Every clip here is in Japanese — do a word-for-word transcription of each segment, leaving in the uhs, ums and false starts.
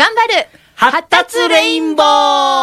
頑張る発達レインボー。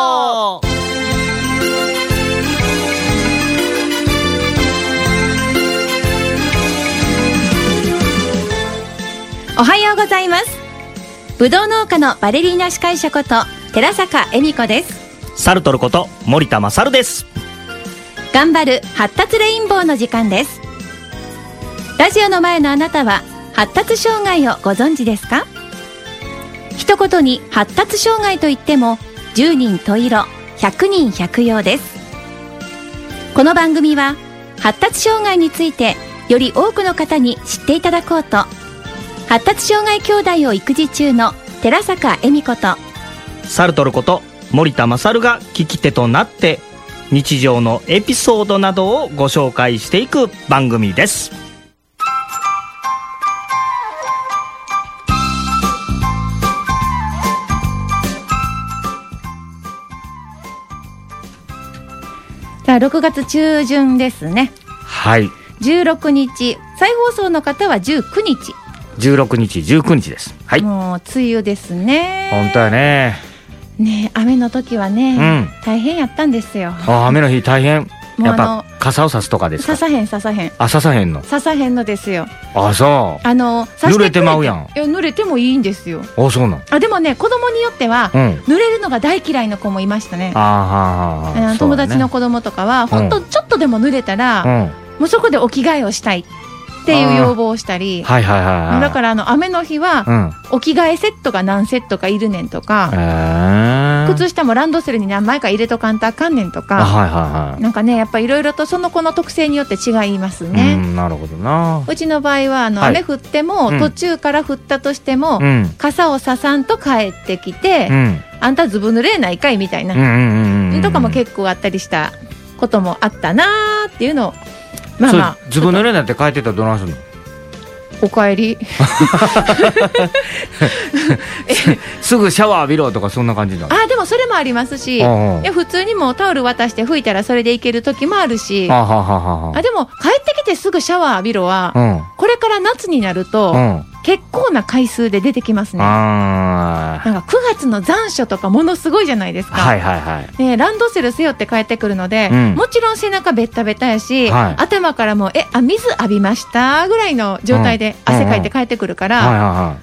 おはようございます。ぶどう農家のバレリーナ司会者こと寺坂恵美子です。 サルトルこと森田勝です。 頑張る発達レインボーの時間です。ラジオの前のあなたは発達障害をご存知ですか？一言に発達障害といってもじゅうにん十色ひゃくにん百葉です。この番組は発達障害についてより多くの方に知っていただこうと、発達障害兄弟を育児中の寺坂恵美子とサルトルこと森田勝が聞き手となって日常のエピソードなどをご紹介していく番組です。 さあろくがつ中旬ですね。 はい、 じゅうろくにち、再放送の方はじゅうくにち、 じゅうろくにちじゅうくにちです。はい、 もう梅雨ですね。 本当やね。 ね、雨の時はね、うん、大変やったんですよ。 あ、雨の日大変。やっぱ傘を差すとかですか？ ささへんささへん。 あ、ささへんの。 ささへんのですよ。 あ、そう。 あの濡れてまうやん。 いや、濡れてもいいんですよ。 あ、そうなん。 あ、でもね、子供によっては、うん、濡れるのが大嫌いの子もいましたね。あははは、友達の子供とかは、本当、うん、ちょっとでも濡れたら、うん、もうそこでお着替えをしたいっていう要望をしたり、はいはいはいはい、だからあの雨の日は、うん、お着替えセットが何セットかいるねんとか、えー、靴下もランドセルに何枚か入れとかんとあかんねんとか、はいはいはい、なんかね、やっぱいろいろとその子の特性によって違いますね。うん、なるほどな。うちの場合はあの、はい、雨降っても、うん、途中から降ったとしても、うん、傘をささんと帰ってきて、うん、あんたずぶ濡れないかいみたいな、うんうんうんうん、とかも結構あったりしたこともあったなーっていうのを、まあまあ、 ずぶ濡れになって帰ってたらどないするの？ おかえりすぐシャワー浴びろとかそんな感じなの？ あ、でもそれもありますし、ああ、普通にもうタオル渡して拭いたらそれでいける時もあるし、あははは、あ、でも帰ってきてすぐシャワー浴びろは、うん、これから夏になると、うん、結構な回数で出てきますね。あ、なんかくがつの残暑とかものすごいじゃないですか。はいはいはい、ね、ランドセル背負って帰ってくるので、うん、もちろん背中ベッタベタやし、はい、頭からもえあ水浴びましたぐらいの状態で汗かいて帰ってくるから、うんうんうん、はいはいはい、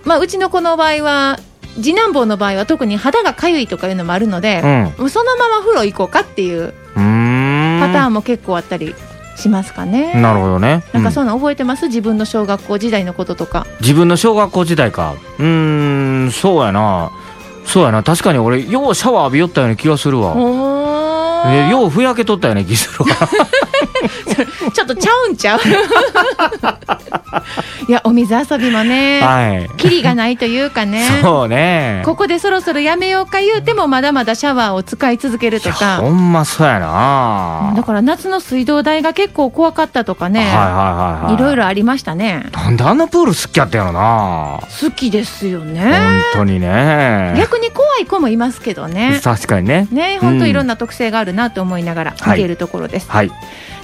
まあ、うちの子の場合は次男坊の場合は特に肌がかゆいとかいうのもあるので、うん、そのまま風呂行こうかっていうパターンも結構あったりしますかね。 なるほどね。 なんかそういうの覚えてます？自分の小学校時代のこととか。 自分の小学校時代か。うーん、そうやなそうやな、確かに俺ようシャワー浴びよったような気がするわ。え、ようふやけとったような気するわちょっとちゃうんちゃういや、お水遊びもね、はい、キリがないというかねそうね、ここでそろそろやめようか言うてもまだまだシャワーを使い続けるとか。 ほんまそうやな。 だから夏の水道代が結構怖かったとかね、はいはいはいはい、いろいろありましたね。 なんであんなプール好きやったやろな。 好きですよね、 本当にね。 逆に怖い子もいますけどね。 確かにね、 ね、本当いろんな特性があるなと思いながら見ているところです、はいはい、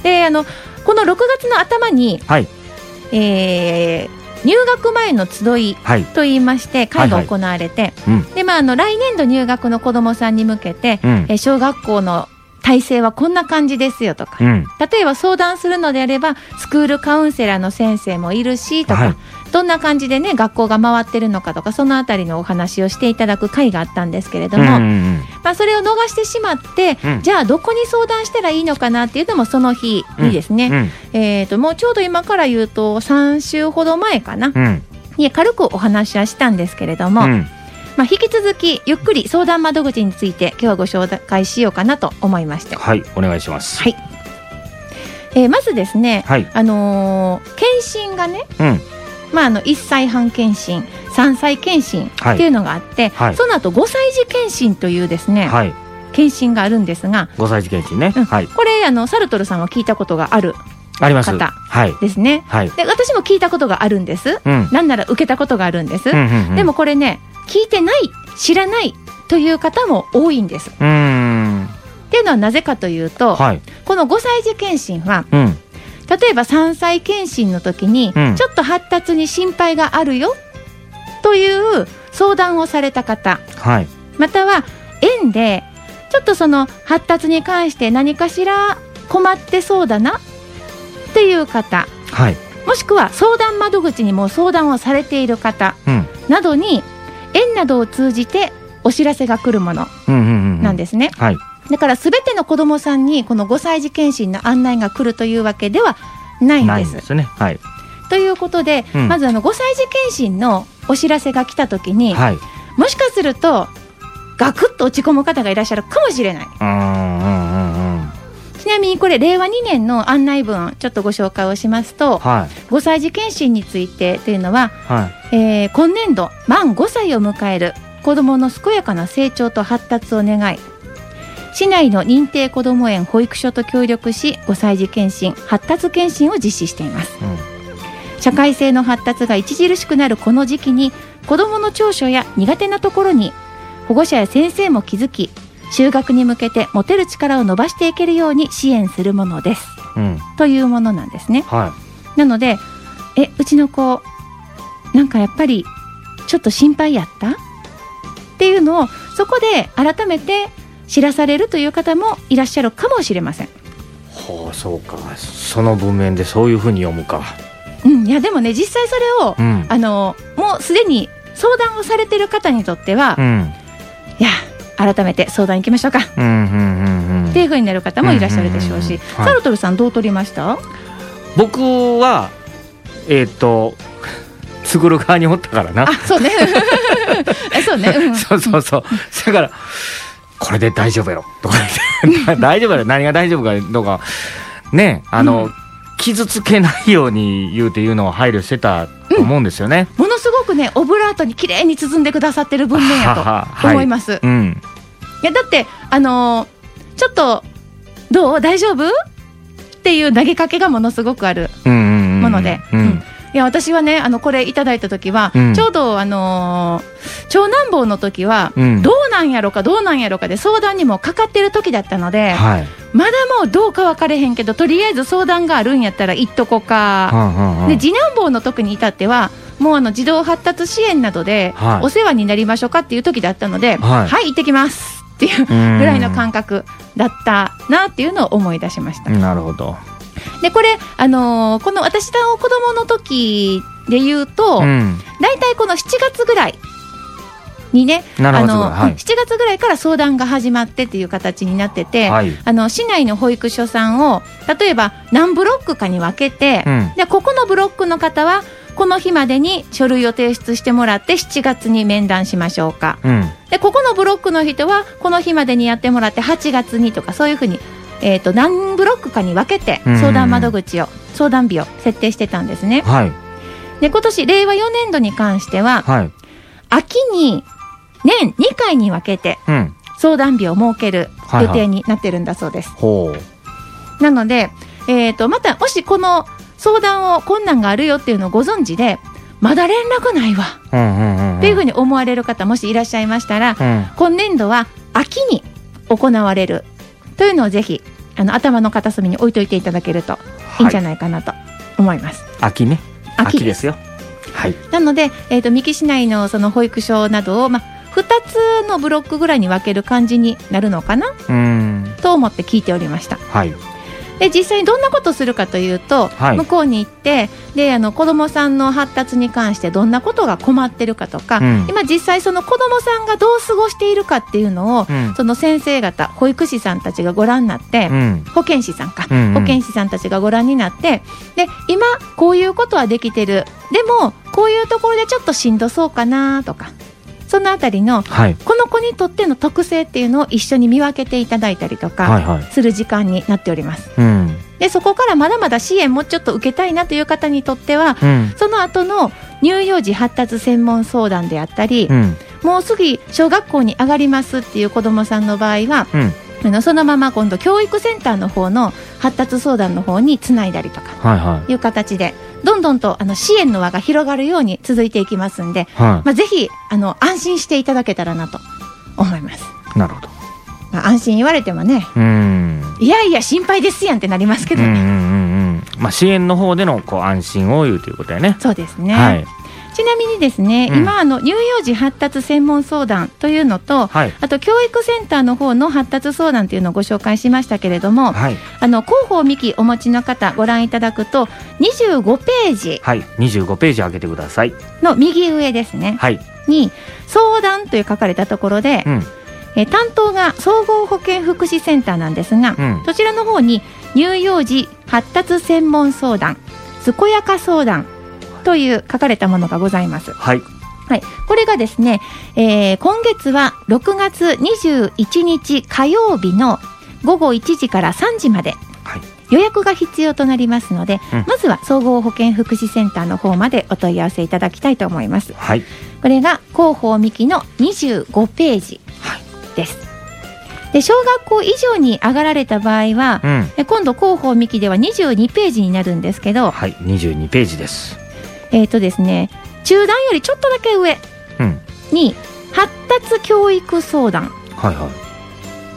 で、あのこのろくがつの頭に、はい、えー、入学前の集いといいまして会が行われて、はいはい、で、まあ、あの来年度入学の子どもさんに向けて、うん、え小学校の体制はこんな感じですよとか、うん、例えば相談するのであればスクールカウンセラーの先生もいるしとか、はい、どんな感じでね学校が回ってるのかとか、そのあたりのお話をしていただく会があったんですけれども、うんうんうん、まあ、それを逃してしまって、うん、じゃあどこに相談したらいいのかなっていうのもその日にですね、うんうん、えーと、もうちょうど今から言うとさんしゅうほど前かな、うん、に軽くお話はしたんですけれども、うん、まあ、引き続きゆっくり相談窓口について今日はご紹介しようかなと思いまして。 はい、お願いします。 はい、えー、まずですね、はい、あのー、検診がね、うん、まあ、あのいっさいはん検診、さんさい検診っていうのがあって、はい、その後ごさい児検診というですね、はい、検診があるんですが、 ごさい児検診ね、うん、はい、 これあのサルトルさんは聞いたことがあるあります方ですね、はい、で私も聞いたことがあるんです、うん、なんなら受けたことがあるんです、うんうんうん、でもこれね聞いてない、知らないという方も多いんです。うーんっていうのはなぜかというと、はい、このごさい児検診は、うん、例えばさんさい検診の時に、うん、ちょっと発達に心配があるよという相談をされた方、 はい、または園でちょっとその発達に関して何かしら困ってそうだなっていう方、 はい、 もしくは相談窓口にも相談をされている方などに、うん、園などを通じてお知らせが来るものなんですね、 うんうんうんうん、はい、 だからすべての子どもさんにこのごさい児検診の案内が来るというわけではないんです。 ないんですね、はい、 ということで、うん、まずあのごさい児検診のお知らせが来たときに、はい、もしかするとガクッと落ち込む方がいらっしゃるかもしれない。 うんうんうんうん、 ちなみにこれれいわにねんの案内文ちょっとご紹介をしますと、はい、ごさい児検診についてというのは、はい、えー、今年度満ごさいを迎える子どもの健やかな成長と発達を願い、市内の認定こども園保育所と協力しごさい児検診発達検診を実施しています、うん、社会性の発達が著しくなるこの時期に子どもの長所や苦手なところに保護者や先生も気づき、就学に向けて持てる力を伸ばしていけるように支援するものです、うん、というものなんですね、はい、なのでえうちの子なんかやっぱりちょっと心配やったっていうのをそこで改めて知らされるという方もいらっしゃるかもしれません。 ほう、そうか、その文面でそういうふうに読むか、 うん、いやでもね実際それを、うん、あのもうすでに相談をされている方にとっては、うん、いや改めて相談行きましょうか、うんうんうんうん、っていうふうになる方もいらっしゃるでしょうし、うんうんうん、サルトルさんどう取りました？ 僕はえー、っと作る側におったからな。 あ、そうねそうね、うん、 そうそうそう、だからこれで大丈夫よとか大丈夫よ、何が大丈夫かとかね、あの、うん、傷つけないように言うていうのを配慮してたと思うんですよね、 うん、ものすごくねオブラートにきれいに包んでくださってる文面やと思います、はい、うん、いやだってあのー、ちょっとどう大丈夫っていう投げかけがものすごくあるもので、うんうんうんうん、いや私はねあのこれいただいた時は、うん、ちょうど、あのー、長男坊の時は、うん、どうなんやろかどうなんやろかで相談にもかかってる時だったので、はい、まだもうどうか分かれへんけどとりあえず相談があるんやったら行っとこか、はんはんはん、で次男坊の時に至ってはもうあの児童発達支援などでお世話になりましょうかっていう時だったので、はい、はい、行ってきますっていうぐらいの感覚だったなっていうのを思い出しました。 なるほど。 でこれ、あのー、この私の子供の時で言うと、うん、だいたいこのしちがつぐらいにね、あの、はい、しちがつぐらいから相談が始まってっていう形になってて、はい、あの市内の保育所さんを例えば何ブロックかに分けて、うん、でここのブロックの方はこの日までに書類を提出してもらってしちがつに面談しましょうか、うん、でここのブロックの人はこの日までにやってもらってはちがつにとかそういうふうにえー、と何ブロックかに分けて相談窓口を、うんうん、相談日を設定してたんですね、はい、で今年れいわよねんどに関しては、はい、秋に年にかいに分けて相談日を設ける予定になってるんだそうです、はいはい、なので、えー、とまたもしこの相談を困難があるよっていうのをご存知でまだ連絡ないわ、うんうんうんうん、っていうふうに思われる方もしいらっしゃいましたら、うん、今年度は秋に行われるというのをぜひあの頭の片隅に置いといていただけるといいんじゃないかなと思います、 はい、秋ね 秋, 秋ですよ、はい、 なので、えー、と三木市内のその保育所などを、まあ、ふたつのブロックぐらいに分ける感じになるのかなうんと思って聞いておりました、はい、で実際にどんなことをするかというと、はい、向こうに行ってであの子どもさんの発達に関してどんなことが困ってるかとか、うん、今実際その子どもさんがどう過ごしているかっていうのを、うん、その先生方保育士さんたちがご覧になって、うん、保健師さんか、うんうん、保健師さんたちがご覧になってで今こういうことはできてるでもこういうところでちょっとしんどそうかなとかそのあたりの、はい、この子にとっての特性っていうのを一緒に見分けていただいたりとか、はいはい、する時間になっております、うん、でそこからまだまだ支援もうちょっと受けたいなという方にとっては、うん、その後の乳幼児発達専門相談であったり、うん、もうすぐ小学校に上がりますっていう子どもさんの場合は、うん、そのまま今度教育センターの方の発達相談の方につないだりとかいう形で、はいはい、どんどんとあの支援の輪が広がるように続いていきますんで、はいまあ、ぜひあの安心していただけたらなと思います。 なるほど、 まあ、安心言われてもねうんいやいや心配ですやんってなりますけどね、うんうんうん、 まあ、支援の方でのこう安心を言うということやね。 そうですね、はい、 ちなみにですね、うん、今あの乳幼児発達専門相談というのと、はい、あと教育センターの方の発達相談というのをご紹介しましたけれども、はい、あの広報ミキお持ちの方ご覧いただくとにじゅうごページ、 はい、にじゅうごページ開けてくださいの右上ですね、はい、に相談という書かれたところで、うん、え担当が総合保健福祉センターなんですが、うん、そちらの方に乳幼児発達専門相談健やか相談という書かれたものがございます。 はい、 はい、これがですね、えー、今月はろくがつにじゅういちにち火曜日のごごいちじからさんじまで、はい、予約が必要となりますので、うん、まずは総合保健福祉センターの方までお問い合わせいただきたいと思います。はい、これが広報ミキのにじゅうごページです。で小学校以上に上がられた場合は、うん、今度広報ミキではにじゅうにページになるんですけど、 はい、にじゅうにページです。 えーとですね、中段よりちょっとだけ上に、うん、発達教育相談、はいはい、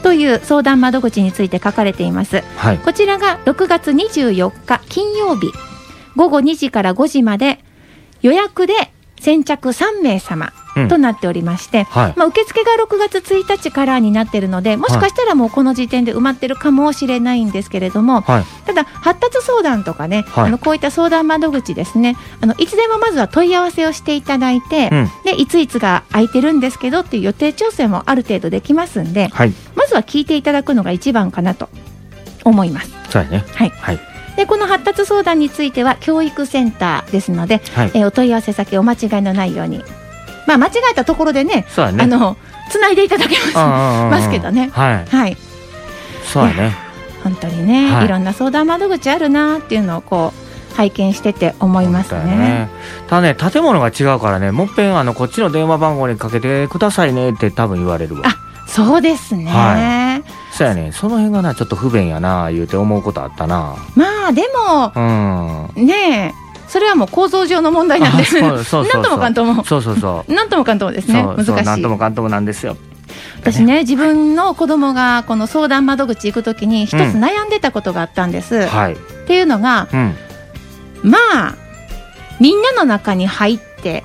という相談窓口について書かれています。はい、こちらがろくがつにじゅうよっか金曜日ごごにじからごじまで予約で先着さんめいさまとなっておりまして、うんはい、まあ、受付がろくがつついたちからになっているので、もしかしたらもうこの時点で埋まってるかもしれないんですけれども、はい、ただ発達相談とかね、はい、あのこういった相談窓口ですね、あのいつでもまずは問い合わせをしていただいて、うん、でいついつが空いてるんですけどっていう予定調整もある程度できますんで、はい、まずは聞いていただくのが一番かなと思います。 そうね、 はい、はい、でこの発達相談については教育センターですので、はい、えー、お問い合わせ先お間違いのないように、まあ、間違えたところで ね, そうねあのつないでいただけますますけどね、はい、はい、 そうやね、 本当にね、はい、いろんな相談窓口あるなっていうのをこう拝見してて思いますね。ね、 ただね、建物が違うからね、もっぺんあのこっちの電話番号にかけてくださいねって多分言われるわ。 あ、そうですね、はい、 そうやね、その辺がなちょっと不便やな言うて思うことあったな。 まあでも、うん、ねえ、それはもう構造上の問題なんです。なんともかんとも、そうそうそうなんともかんともですね、難しい。 なんともかんともなんですよ。 私ね、自分の子供がこの相談窓口行くときに一つ悩んでたことがあったんです、うん、はい、っていうのが、うん、まあみんなの中に入って、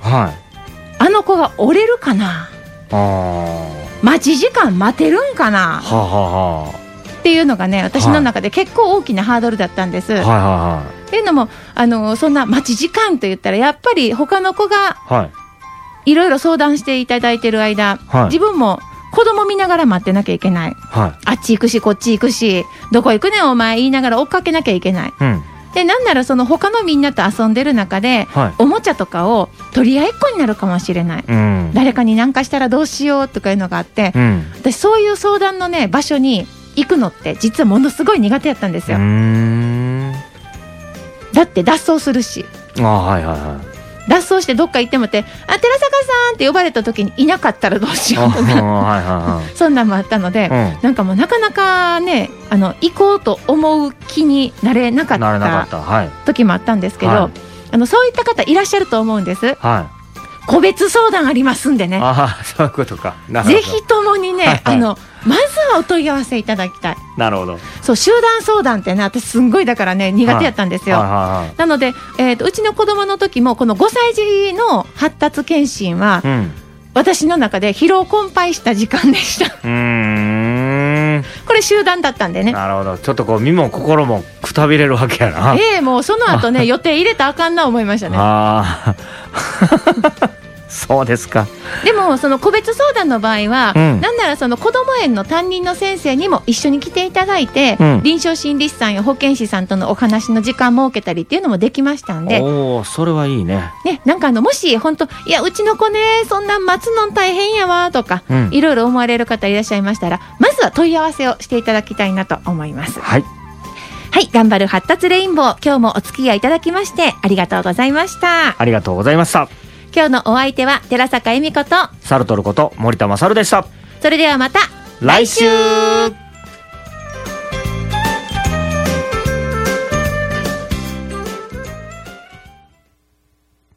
はい、あの子が折れるかな、あ、待ち時間待てるんかな、はあはあ、っていうのがね、私の中で結構大きなハードルだったんです、はいはいはい、っていうのもあのそんな待ち時間といったらやっぱり他の子がいろいろ相談していただいてる間、はい、自分も子供見ながら待ってなきゃいけない、はい、あっち行くしこっち行くし、どこ行くねんお前言いながら追っかけなきゃいけない、うん、でなんならその他のみんなと遊んでる中で、はい、おもちゃとかを取り合いっこになるかもしれない、うん、誰かに何かしたらどうしようとかいうのがあって、うん、私そういう相談のね場所に行くのって実はものすごい苦手やったんですよ。うーん、だって脱走するし、あ、はいはいはい、脱走してどっか行ってもって、あ、寺坂さんって呼ばれた時にいなかったらどうしようとか、はいはいはい、そんなんもあったので、うん、なんかもうなかなかね、あの行こうと思う気になれなかった時もあったんですけど、はい、あのそういった方いらっしゃると思うんです、はい、個別相談ありますんでね、 あ、そういうことか、 ぜひともにね、はいはい、あのまずはお問い合わせいただきたい。 なるほど。 そう、集団相談ってね、私すんごいだからね苦手やったんですよ、はいはいはいはい、なので、えーと、うちの子供の時もこのごさい児の発達検診は、うん、私の中で疲労困憊した時間でした。うーん、これ集団だったんでね。 なるほど、ちょっとこう身も心もくたびれるわけやな。 ええー、もうその後ね予定入れたらあかんな思いましたね。あそうですか。 でもその個別相談の場合は、うん、なんならその子ども園の担任の先生にも一緒に来ていただいて、うん、臨床心理士さんや保健師さんとのお話の時間設けたりっていうのもできましたんで、 おー、それはいいね。 ね、なんかあのもし本当いやうちの子ねそんなん待つの大変やわとか、うん、いろいろ思われる方いらっしゃいましたら、まずは問い合わせをしていただきたいなと思います。はいはい、頑張る発達レインボー、今日もお付き合いいただきましてありがとうございました。 ありがとうございました。 今日のお相手は寺坂恵美子とサルトルこと森田勝でした。 それではまた来週。